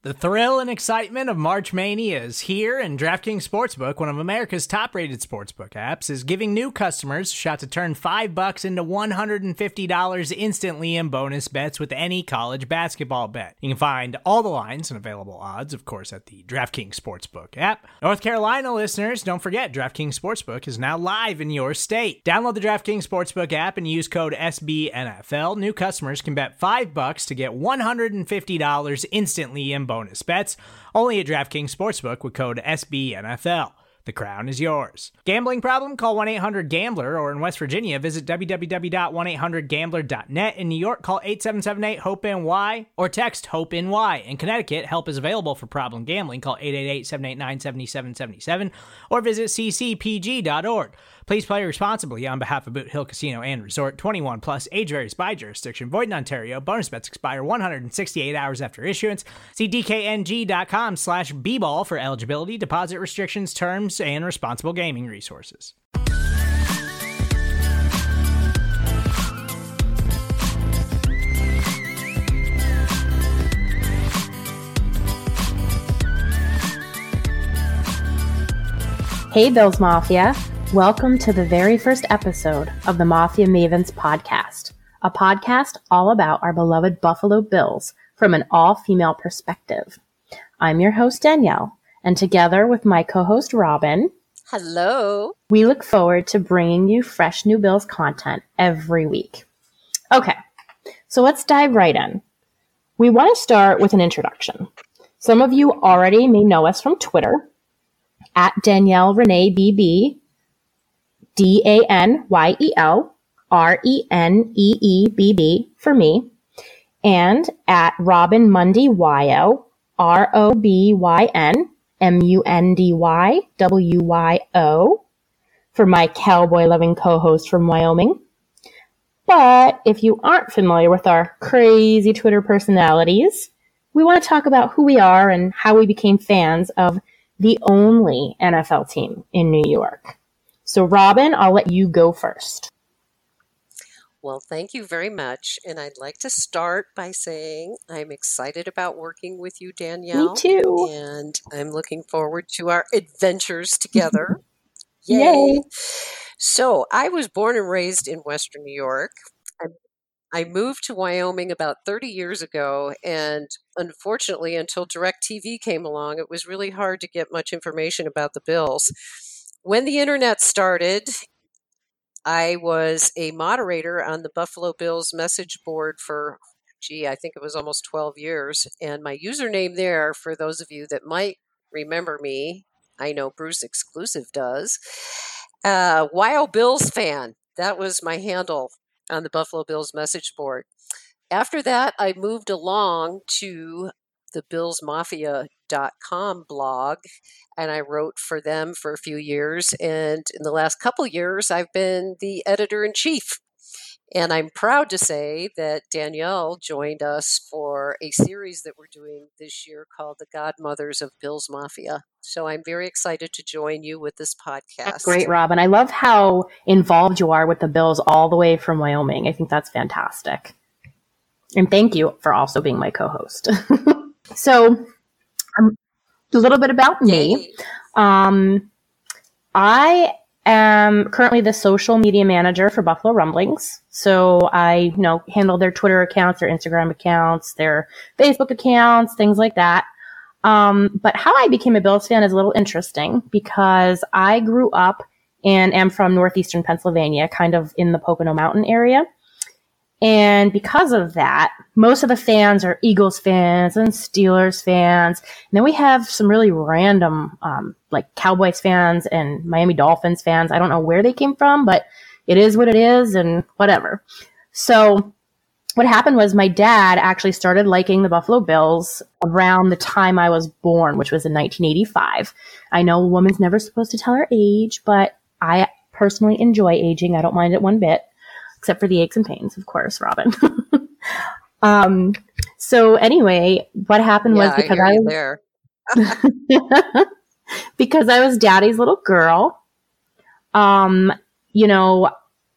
The thrill and excitement of March Mania is here, and DraftKings Sportsbook, one of America's top-rated sportsbook apps, is giving new customers a shot to turn $5 into $150 instantly in bonus bets with any college basketball bet. You can find all the lines and available odds, of course, at the DraftKings Sportsbook app. North Carolina listeners, don't forget, DraftKings Sportsbook is now live in your state. Download the DraftKings Sportsbook app and use code SBNFL. New customers can bet $5 to get $150 instantly in bonus bets, only at DraftKings Sportsbook with code SBNFL. The crown is yours. Gambling problem? Call 1-800-GAMBLER, or in West Virginia, visit www.1800gambler.net. In New York, call 877-8-HOPE-NY or text HOPE-NY. In Connecticut, help is available for problem gambling. Call 888-789-7777 or visit ccpg.org. Please play responsibly on behalf of Boot Hill Casino and Resort. 21 plus, age varies by jurisdiction. Void in Ontario. Bonus bets expire 168 hours after issuance. See dkng.com/bball for eligibility, deposit restrictions, terms, and responsible gaming resources. Hey, Bills Mafia. Welcome to the very first episode of the Mafia Mavens podcast, a podcast all about our beloved Buffalo Bills from an all-female perspective. I'm your host, Danielle, and together with my co-host, Robin. Hello. We look forward to bringing you fresh new Bills content every week. Okay, so let's dive right in. We want to start with an introduction. Some of you already may know us from Twitter, at Danielle Renee BB, DANYEL RENEEBB for me, and at Robin Mundy YO ROBYN MUNDYWYO for my cowboy-loving co-host from Wyoming. But if you aren't familiar with our crazy Twitter personalities, we want to talk about who we are and how we became fans of the only NFL team in New York. So, Robin, I'll let you go first. Well, thank you very much. And I'd like to start by saying I'm excited about working with you, Danielle. Me too. And I'm looking forward to our adventures together. Yay. So, I was born and raised in Western New York. I moved to Wyoming about 30 years ago, and unfortunately, until DirecTV came along, it was really hard to get much information about the Bills. When the internet started, I was a moderator on the Buffalo Bills message board for, I think it was almost 12 years. And my username there, for those of you that might remember me, I know Bruce Exclusive does, Wild Bills fan. That was my handle on the Buffalo Bills message board. After that, I moved along to the BillsMafia.com blog, and I wrote for them for a few years. And in the last couple years, I've been the editor-in-chief. And I'm proud to say that Danielle joined us for a series that we're doing this year called The Godmothers of Bills Mafia. So I'm very excited to join you with this podcast. That's great, Robin. I love how involved you are with the Bills all the way from Wyoming. I think that's fantastic. And thank you for also being my co-host. So, a little bit about me. I am currently the social media manager for Buffalo Rumblings. So I, handle their Twitter accounts, their Instagram accounts, their Facebook accounts, things like that. But how I became a Bills fan is a little interesting because I grew up and am from northeastern Pennsylvania, kind of in the Pocono Mountain area. And because of that, most of the fans are Eagles fans and Steelers fans. And then we have some really random, like Cowboys fans and Miami Dolphins fans. I don't know where they came from, but it is what it is and whatever. So what happened was my dad actually started liking the Buffalo Bills around the time I was born, which was in 1985. I know a woman's never supposed to tell her age, but I personally enjoy aging. I don't mind it one bit. Except for the aches and pains, of course, Robin. So anyway, what happened was because I was daddy's little girl, I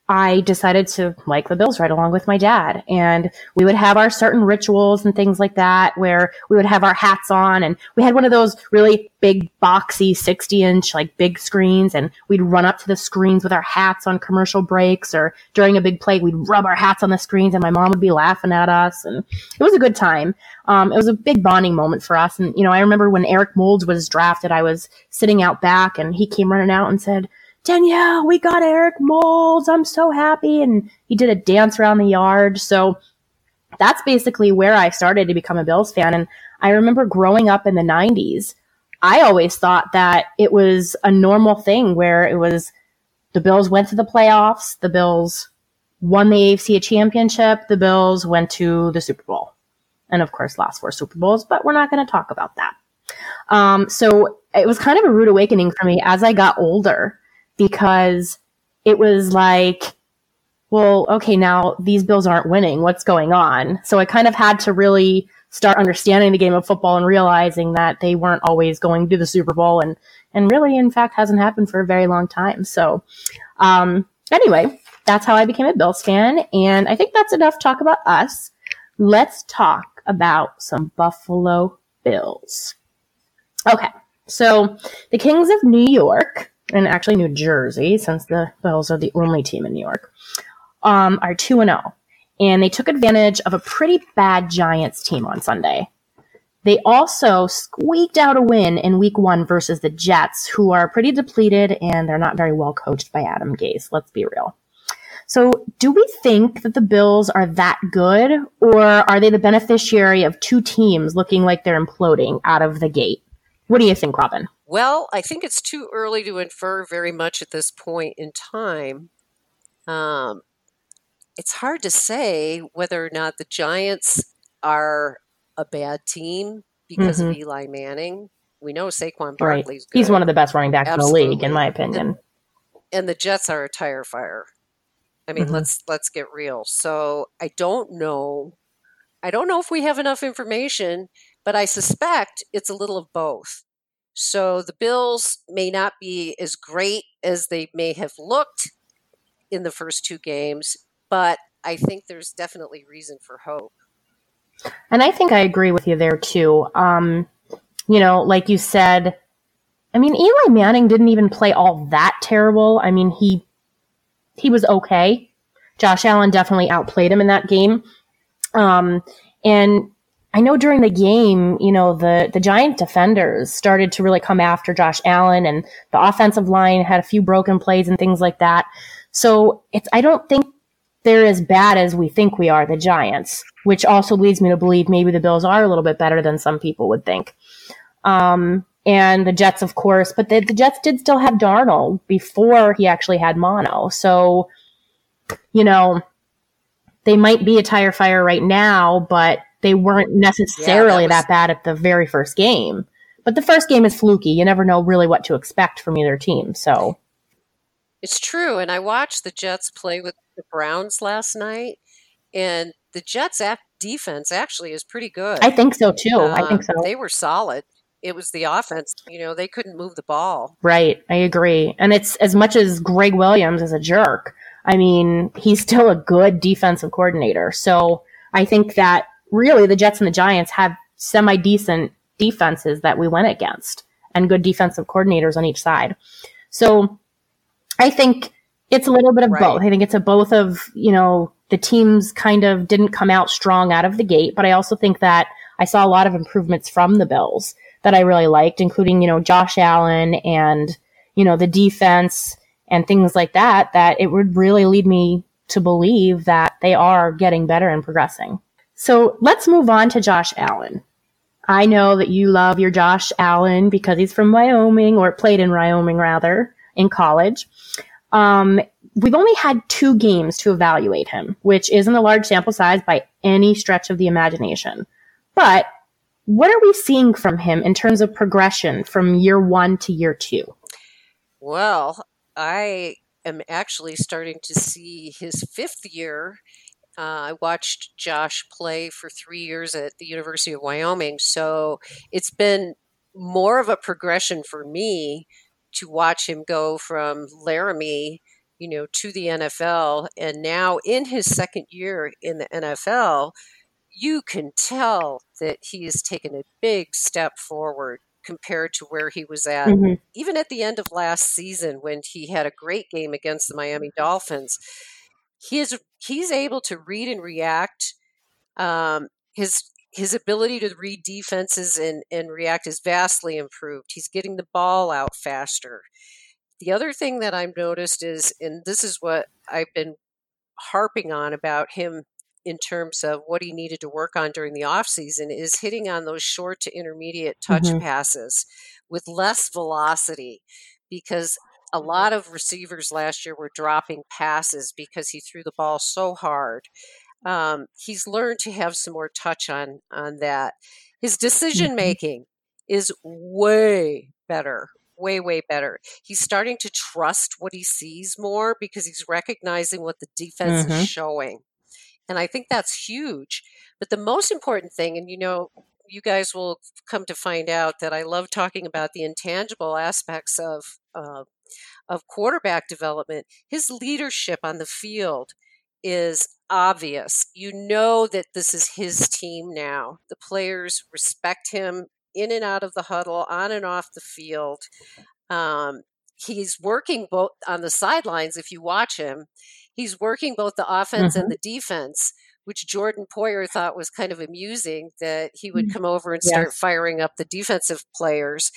I decided to like the Bills right along with my dad. And we would have our certain rituals and things like that where we would have our hats on, and we had one of those really big boxy 60-inch like big screens, and we'd run up to the screens with our hats on commercial breaks, or during a big play we'd rub our hats on the screens and my mom would be laughing at us, and it was a good time. It was a big bonding moment for us. And I remember when Eric Moulds was drafted, I was sitting out back and he came running out and said, "Danielle, we got Eric Moulds. I'm so happy." And he did a dance around the yard. So that's basically where I started to become a Bills fan. And I remember growing up in the 90s, I always thought that it was a normal thing where it was the Bills went to the playoffs, the Bills won the AFC championship, the Bills went to the Super Bowl. And of course, last 4 Super Bowls, but we're not going to talk about that. So it was kind of a rude awakening for me as I got older, because it was like, well, okay, now these Bills aren't winning. What's going on? So I kind of had to really start understanding the game of football and realizing that they weren't always going to the Super Bowl, and really, in fact, hasn't happened for a very long time. So anyway, that's how I became a Bills fan. And I think that's enough talk about us. Let's talk about some Buffalo Bills. Okay, so the Kings of New York, and actually New Jersey, since the Bills are the only team in New York, are 2-0. And they took advantage of a pretty bad Giants team on Sunday. They also squeaked out a win in week 1 versus the Jets, who are pretty depleted and they're not very well coached by Adam Gase. Let's be real. So do we think that the Bills are that good, or are they the beneficiary of 2 teams looking like they're imploding out of the gate? What do you think, Robin? Well, I think it's too early to infer very much at this point in time. It's hard to say whether or not the Giants are a bad team because of Eli Manning. We know Saquon Barkley's good. He's one of the best running backs in the league, in my opinion. And the Jets are a tire fire. I mean, let's get real. So I don't know. I don't know if we have enough information, but I suspect it's a little of both. So the Bills may not be as great as they may have looked in the first 2 games, but I think there's definitely reason for hope. And I think I agree with you there too. Like you said, I mean, Eli Manning didn't even play all that terrible. I mean, he was okay. Josh Allen definitely outplayed him in that game. And I know during the game, the Giant defenders started to really come after Josh Allen, and the offensive line had a few broken plays and things like that. So I don't think they're as bad as we think we are, the Giants, which also leads me to believe maybe the Bills are a little bit better than some people would think. And the Jets, of course, but the Jets did still have Darnold before he actually had mono. So, they might be a tire fire right now, but they weren't necessarily that bad at the very first game. But the first game is fluky. You never know really what to expect from either team. So it's true. And I watched the Jets play with the Browns last night, and the Jets' defense actually is pretty good. I think so too. I think so. They were solid. It was the offense. They couldn't move the ball. Right. I agree. And it's as much as Greg Williams is a jerk. I mean, he's still a good defensive coordinator. So I think that really the Jets and the Giants have semi-decent defenses that we went against and good defensive coordinators on each side. So I think it's a little bit of both. I think it's a both of, the teams kind of didn't come out strong out of the gate, but I also think that I saw a lot of improvements from the Bills that I really liked, including, Josh Allen and, the defense and things like that it would really lead me to believe that they are getting better and progressing. So let's move on to Josh Allen. I know that you love your Josh Allen because he's from Wyoming, or played in Wyoming rather, in college. We've only had 2 games to evaluate him, which isn't a large sample size by any stretch of the imagination. But what are we seeing from him in terms of progression from year 1 to year 2? Well, I am actually starting to see his 5th year. I watched Josh play for 3 years at the University of Wyoming, so it's been more of a progression for me to watch him go from Laramie to the NFL. And now in his second year in the NFL, you can tell that he has taken a big step forward compared to where he was at, even at the end of last season when he had a great game against the Miami Dolphins. He's able to read and react. His ability to read defenses and react is vastly improved. He's getting the ball out faster. The other thing that I've noticed is, and this is what I've been harping on about him in terms of what he needed to work on during the offseason, is hitting on those short to intermediate touch passes with less velocity, because a lot of receivers last year were dropping passes because he threw the ball so hard. He's learned to have some more touch on that. His decision making is way better, way better. He's starting to trust what he sees more because he's recognizing what the defense is showing. And I think that's huge. But the most important thing, and you guys will come to find out that I love talking about the intangible aspects of quarterback development. His leadership on the field is obvious. You know that this is his team now. The players respect him in and out of the huddle, on and off the field. He's working both on the sidelines. If you watch him, he's working both the offense and the defense, which Jordan Poyer thought was kind of amusing, that he would come over and start firing up the defensive players.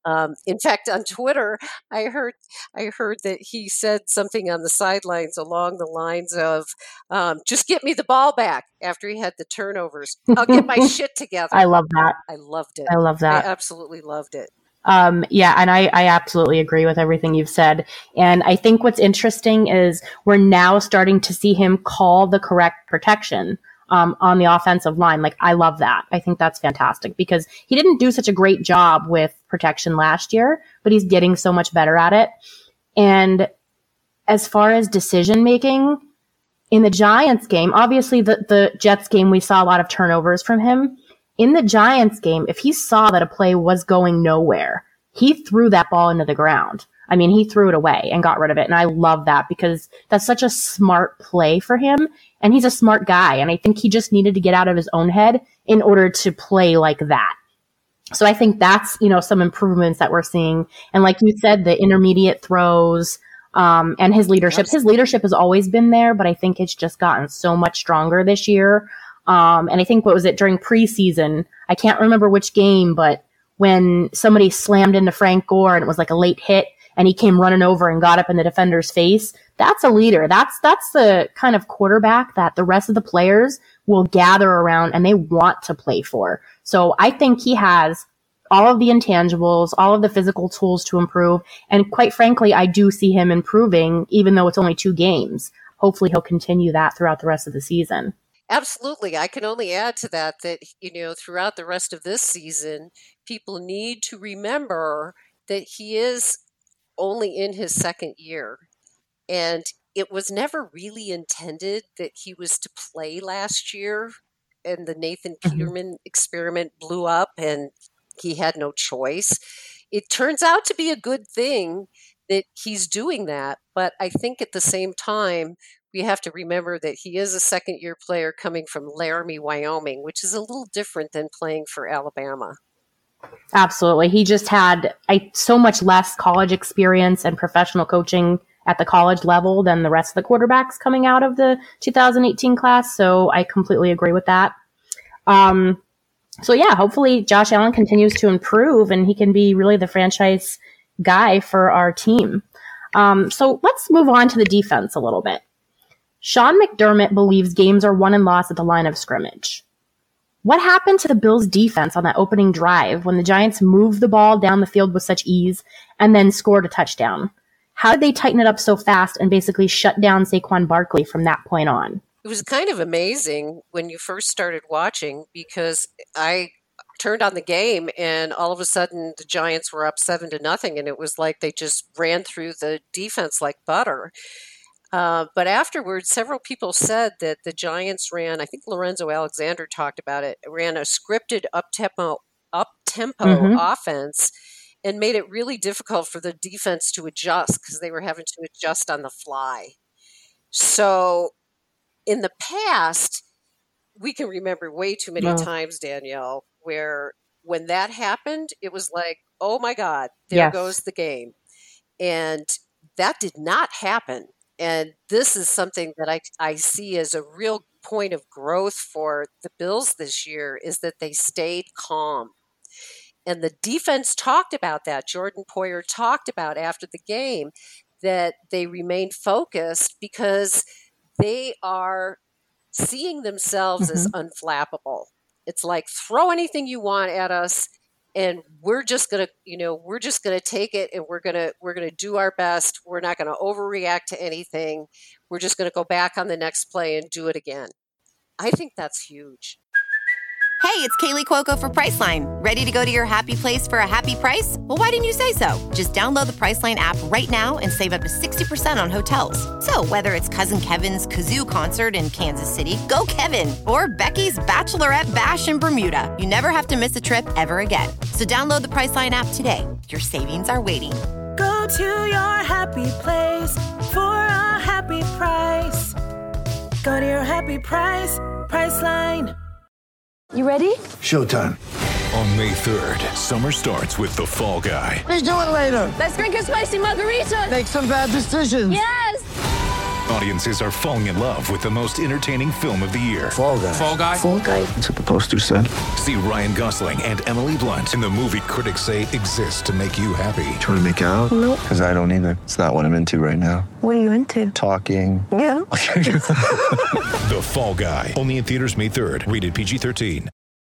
In fact, on Twitter, I heard that he said something on the sidelines along the lines of, just get me the ball back after he had the turnovers. I'll get my shit together. I love that. I loved it. I love that. I absolutely loved it. And I absolutely agree with everything you've said. And I think what's interesting is we're now starting to see him call the correct protection on the offensive line. Like, I love that. I think that's fantastic because he didn't do such a great job with protection last year, but he's getting so much better at it. And as far as decision making in the Giants game, obviously the Jets game, we saw a lot of turnovers from him. In the Giants game, if he saw that a play was going nowhere, he threw that ball into the ground. I mean, he threw it away and got rid of it. And I love that because that's such a smart play for him. And he's a smart guy. And I think he just needed to get out of his own head in order to play like that. So I think that's, some improvements that we're seeing. And like you said, the intermediate throws, and his leadership. His leadership has always been there, but I think it's just gotten so much stronger this year. And I think, what was it, during preseason? I can't remember which game, but when somebody slammed into Frank Gore and it was like a late hit and he came running over and got up in the defender's face, that's a leader. That's the kind of quarterback that the rest of the players will gather around and they want to play for. So I think he has all of the intangibles, all of the physical tools to improve. And quite frankly, I do see him improving, even though it's only 2 games. Hopefully he'll continue that throughout the rest of the season. Absolutely. I can only add to that, throughout the rest of this season, people need to remember that he is only in his second year. And it was never really intended that he was to play last year. And the Nathan Peterman experiment blew up and he had no choice. It turns out to be a good thing that he's doing that. But I think at the same time, we have to remember that he is a second-year player coming from Laramie, Wyoming, which is a little different than playing for Alabama. Absolutely. He just had so much less college experience and professional coaching at the college level than the rest of the quarterbacks coming out of the 2018 class. So I completely agree with that. Hopefully Josh Allen continues to improve and he can be really the franchise guy for our team. So let's move on to the defense a little bit. Sean McDermott believes games are won and lost at the line of scrimmage. What happened to the Bills' defense on that opening drive when the Giants moved the ball down the field with such ease and then scored a touchdown? How did they tighten it up so fast and basically shut down Saquon Barkley from that point on? It was kind of amazing when you first started watching because I turned on the game and all of a sudden the Giants were up 7-0 and it was like they just ran through the defense like butter. But afterwards, several people said that the Giants ran, I think Lorenzo Alexander talked about it, ran a scripted up-tempo offense. and made it really difficult for the defense to adjust because they were having to adjust on the fly. So in the past, we can remember way too many times, Danielle, where when that happened, it was like, oh my God, there goes the game. And that did not happen. And this is something that I see as a real point of growth for the Bills this year, is that they stayed calm. And the defense talked about that. Jordan Poyer talked about after the game that they remained focused because they are seeing themselves as unflappable. It's like, throw anything you want at us, and we're just gonna take it, and we're gonna do our best. We're not gonna overreact to anything. We're just gonna go back on the next play and do it again. I think that's huge. Hey, it's Kaylee Cuoco for Priceline. Ready to go to your happy place for a happy price? Well, why didn't you say so? Just download the Priceline app right now and save up to 60% on hotels. So whether it's Cousin Kevin's Kazoo Concert in Kansas City, go Kevin, or Becky's Bachelorette Bash in Bermuda, you never have to miss a trip ever again. So download the Priceline app today. Your savings are waiting. Go to your happy place for a happy price. Go to your happy price, Priceline. You ready? Showtime. On May 3rd, summer starts with The Fall Guy. Let's do it later. Let's drink a spicy margarita. Make some bad decisions. Yes! Audiences are falling in love with the most entertaining film of the year. Fall Guy. Fall Guy? Fall Guy. That's what the poster said. See Ryan Gosling and Emily Blunt in the movie critics say exists to make you happy. Trying to make it out? Nope. Because I don't either. It's not what I'm into right now. What are you into? Talking. Yeah. The Fall Guy. Only in theaters May 3rd. Rated PG-13.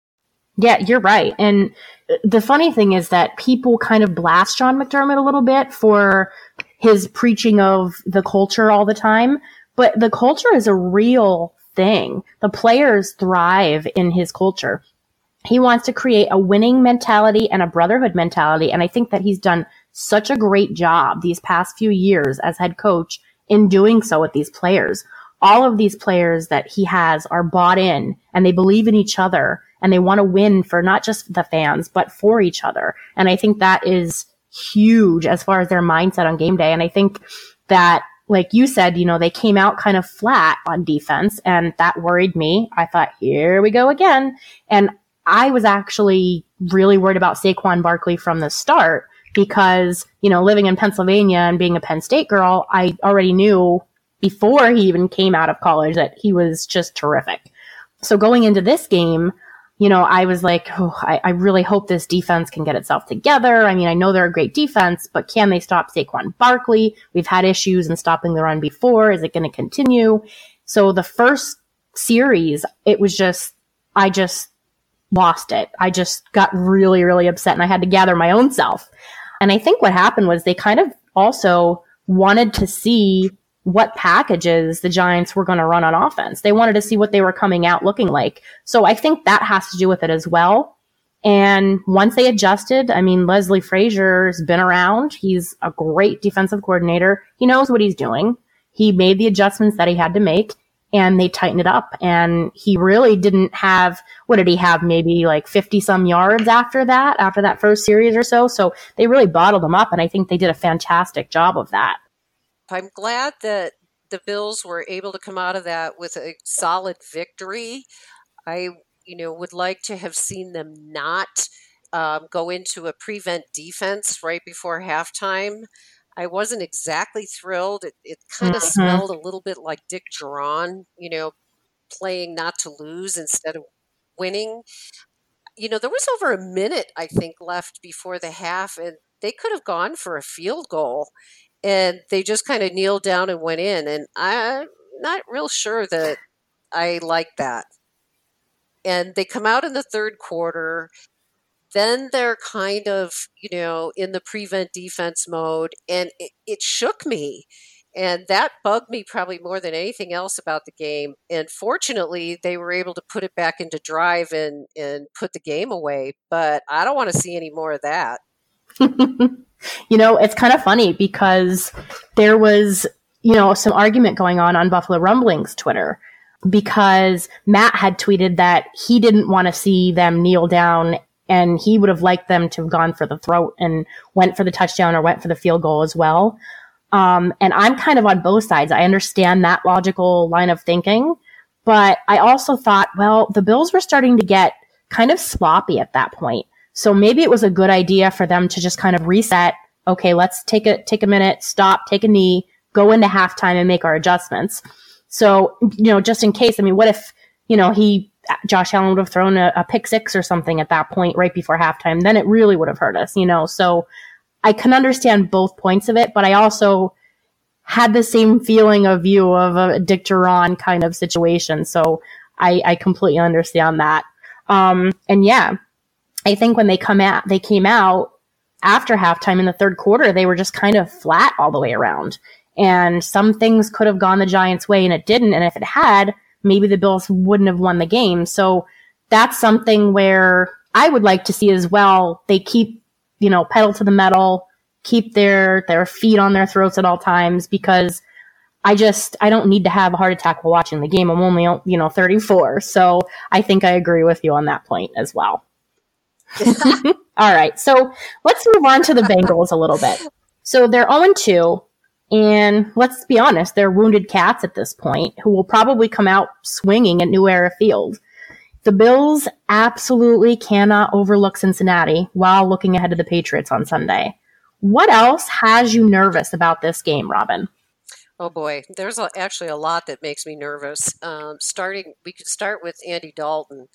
Yeah, you're right. And the funny thing is that people kind of blast John McDermott a little bit for his preaching of the culture all the time. But the culture is a real thing. The players thrive in his culture. He wants to create a winning mentality and a brotherhood mentality. And I think that he's done such a great job these past few years as head coach in doing so with these players. All of these players that he has are bought in, and they believe in each other, and they want to win for not just the fans, but for each other. And I think that is huge as far as their mindset on game day. And I think that, like you said, you know, they came out kind of flat on defense, and that worried me. I thought, here we go again. And I was actually really worried about Saquon Barkley from the start because, you know, living in Pennsylvania and being a Penn State girl, I already knew before he even came out of college that he was just terrific. So going into this game, you know, I was like, oh, I really hope this defense can get itself together. I mean, I know they're a great defense, but can they stop Saquon Barkley? We've had issues in stopping the run before. Is it going to continue? So the first series, it was just, I just lost it. I just got really, really upset, and I had to gather my own self. And I think what happened was they kind of also wanted to see what packages the Giants were going to run on offense. They wanted to see what they were coming out looking like. So I think that has to do with it as well. And once they adjusted, I mean, Leslie Frazier's been around. He's a great defensive coordinator. He knows what he's doing. He made the adjustments that he had to make, and they tightened it up. And he really didn't have, what did he have? Maybe like 50 some yards after that first series or so. So they really bottled him up. And I think they did a fantastic job of that. I'm glad that the Bills were able to come out of that with a solid victory. I, would like to have seen them not go into a prevent defense right before halftime. I wasn't exactly thrilled. It kind of smelled a little bit like Dick Jauron, playing not to lose instead of winning. There was over a minute, I think, left before the half, and they could have gone for a field goal. And they just kind of kneeled down and went in. And I'm not real sure that I like that. And they come out in the third quarter. Then they're kind of, in the prevent defense mode. And it shook me. And that bugged me probably more than anything else about the game. And fortunately, they were able to put it back into drive and put the game away. But I don't want to see any more of that. It's kind of funny because there was, some argument going on Buffalo Rumblings Twitter, because Matt had tweeted that he didn't want to see them kneel down And he would have liked them to have gone for the throat and went for the touchdown or went for the field goal as well. And I'm kind of on both sides. I understand that logical line of thinking, but I also thought, well, the Bills were starting to get kind of sloppy at that point. So maybe it was a good idea for them to just kind of reset. Okay, let's take a minute, stop, take a knee, go into halftime and make our adjustments. So, just in case, I mean, what if, Josh Allen would have thrown a pick six or something at that point right before halftime, then it really would have hurt us, So I can understand both points of it, but I also had the same feeling of a Dick Duran kind of situation. So I completely understand that. And yeah, I think when they came out after halftime in the third quarter, they were just kind of flat all the way around. And some things could have gone the Giants' way and it didn't. And if it had, maybe the Bills wouldn't have won the game. So that's something where I would like to see as well. They keep, pedal to the metal, keep their feet on their throats at all times, because I don't need to have a heart attack while watching the game. I'm only, 34. So I think I agree with you on that point as well. All right. So let's move on to the Bengals a little bit. So they're 0-2. And let's be honest, they're wounded cats at this point who will probably come out swinging at New Era Field. The Bills absolutely cannot overlook Cincinnati while looking ahead to the Patriots on Sunday. What else has you nervous about this game, Robin? Oh boy, there's actually a lot that makes me nervous. We could start with Andy Dalton.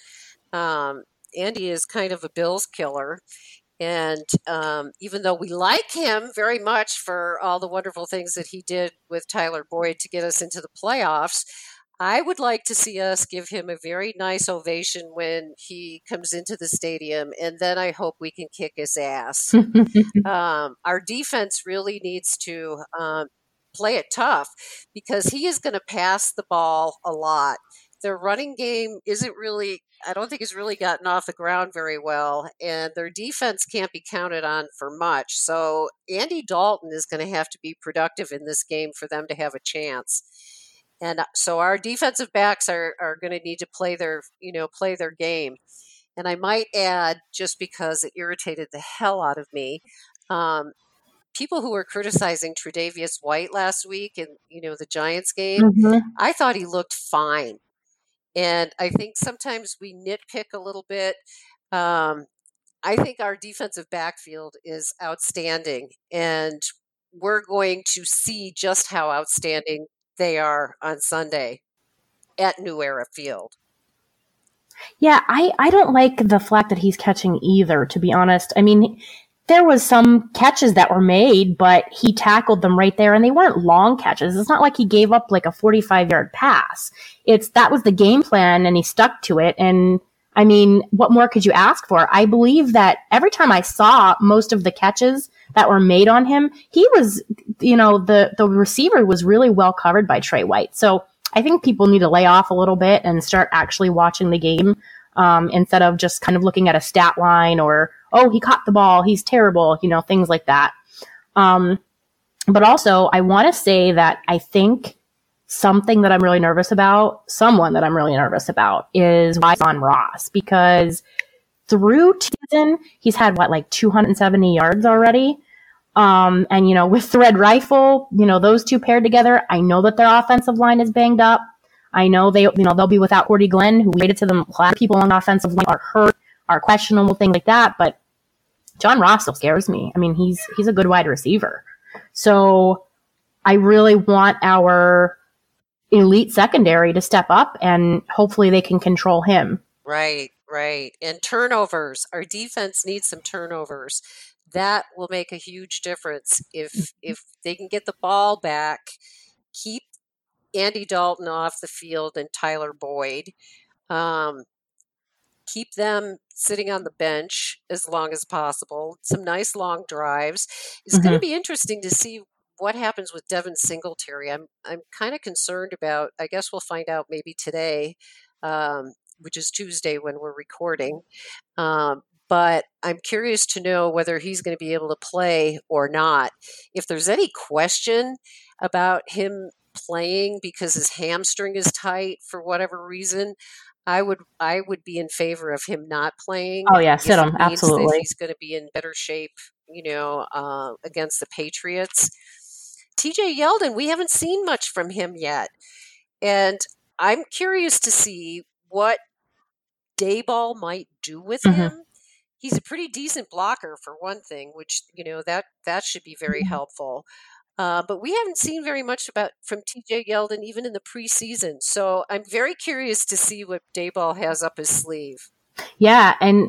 Andy is kind of a Bills killer. And even though we like him very much for all the wonderful things that he did with Tyler Boyd to get us into the playoffs, I would like to see us give him a very nice ovation when he comes into the stadium, and then I hope we can kick his ass. Our defense really needs to play it tough because he is going to pass the ball a lot. Their running game I don't think has really gotten off the ground very well, and their defense can't be counted on for much. So Andy Dalton is going to have to be productive in this game for them to have a chance. And so our defensive backs are going to need to play their game. And I might add, just because it irritated the hell out of me, people who were criticizing Tre'Davious White last week in the Giants game, I thought he looked fine. And I think sometimes we nitpick a little bit. I think our defensive backfield is outstanding, and we're going to see just how outstanding they are on Sunday at New Era Field. Yeah, I don't like the flack that he's catching either, to be honest. I mean, there was some catches that were made, but he tackled them right there, and they weren't long catches. It's not like he gave up like a 45-yard pass. That was the game plan, and he stuck to it. And I mean, what more could you ask for? I believe that every time I saw most of the catches that were made on him, he was, the receiver was really well covered by Trey White. So I think people need to lay off a little bit and start actually watching the game, instead of just kind of looking at a stat line or, oh, he caught the ball, he's terrible, things like that. But also, I want to say that I think someone that I'm really nervous about is John Ross, because through season, he's had 270 yards already. And, with the Red Rifle, those two paired together, I know that their offensive line is banged up. I know they'll be without Cordy Glenn, who waited to them. A lot of people on the offensive line are hurt, are questionable, things like that. But John Ross still scares me. I mean, he's a good wide receiver. So I really want our elite secondary to step up, and hopefully they can control him. Right. And turnovers. Our defense needs some turnovers. That will make a huge difference if they can get the ball back, keep Andy Dalton off the field and Tyler Boyd, keep them sitting on the bench as long as possible, some nice long drives. It's going to be interesting to see what happens with Devin Singletary. I'm kind of concerned about, I guess we'll find out maybe today, which is Tuesday when we're recording. But I'm curious to know whether he's going to be able to play or not. If there's any question about him playing because his hamstring is tight for whatever reason, I would be in favor of him not playing. Oh yeah, sit if it him. means that Absolutely. he's going to be in better shape, against the Patriots. TJ Yeldon, we haven't seen much from him yet. And I'm curious to see what Daboll might do with him. He's a pretty decent blocker for one thing, which, that should be very helpful. But we haven't seen very much from TJ Yeldon even in the preseason. So I'm very curious to see what Daboll has up his sleeve. Yeah, and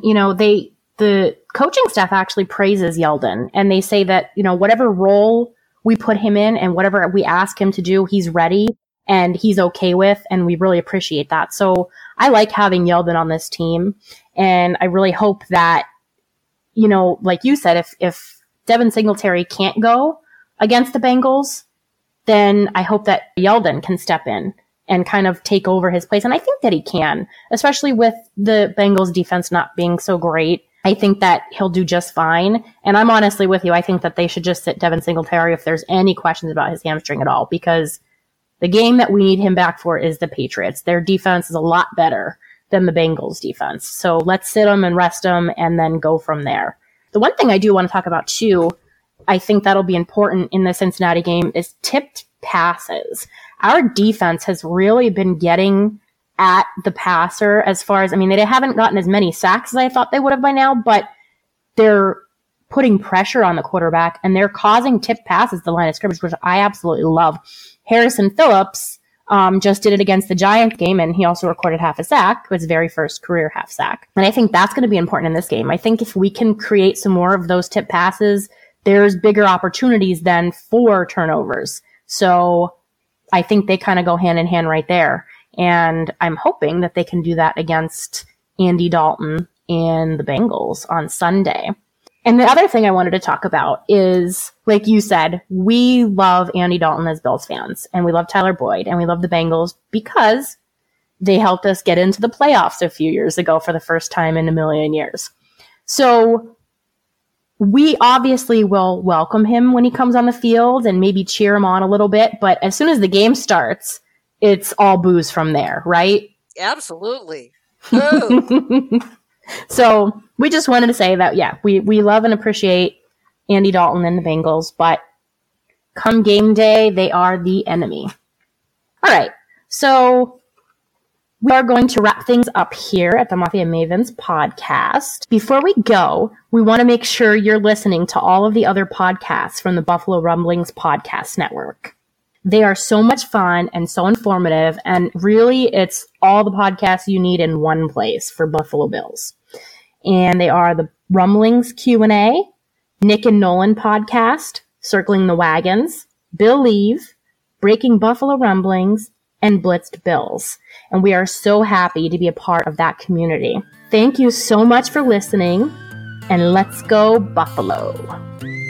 the coaching staff actually praises Yeldon, and they say that, whatever role we put him in and whatever we ask him to do, he's ready and he's okay with, and we really appreciate that. So I like having Yeldon on this team, and I really hope that, like you said, if Devin Singletary can't go against the Bengals, then I hope that Yeldon can step in and kind of take over his place. And I think that he can, especially with the Bengals defense not being so great. I think that he'll do just fine. And I'm honestly with you. I think that they should just sit Devin Singletary if there's any questions about his hamstring at all, because the game that we need him back for is the Patriots. Their defense is a lot better than the Bengals defense. So let's sit him and rest him and then go from there. The one thing I do want to talk about too, I think that'll be important in the Cincinnati game, is tipped passes. Our defense has really been getting at the passer as far as, they haven't gotten as many sacks as I thought they would have by now, but they're putting pressure on the quarterback and they're causing tipped passes at the line of scrimmage, which I absolutely love. Harrison Phillips just did it against the Giants game, and he also recorded half a sack, his very first career half sack. And I think that's going to be important in this game. I think if we can create some more of those tip passes, there's bigger opportunities then for turnovers. So I think they kind of go hand in hand right there. And I'm hoping that they can do that against Andy Dalton and the Bengals on Sunday. And the other thing I wanted to talk about is, like you said, we love Andy Dalton as Bills fans, and we love Tyler Boyd, and we love the Bengals because they helped us get into the playoffs a few years ago for the first time in a million years. So we obviously will welcome him when he comes on the field and maybe cheer him on a little bit, but as soon as the game starts, it's all booze from there, right? Absolutely. So we just wanted to say that, yeah, we love and appreciate Andy Dalton and the Bengals, but come game day, they are the enemy. All right, so we are going to wrap things up here at the Mafia Mavens podcast. Before we go, we want to make sure you're listening to all of the other podcasts from the Buffalo Rumblings Podcast Network. They are so much fun and so informative, and really it's all the podcasts you need in one place for Buffalo Bills. And they are the Rumblings Q&A, Nick and Nolan podcast, Circling the Wagons, Believe, Breaking Buffalo Rumblings, and Blitzed Bills. And we are so happy to be a part of that community. Thank you so much for listening, and let's go Buffalo.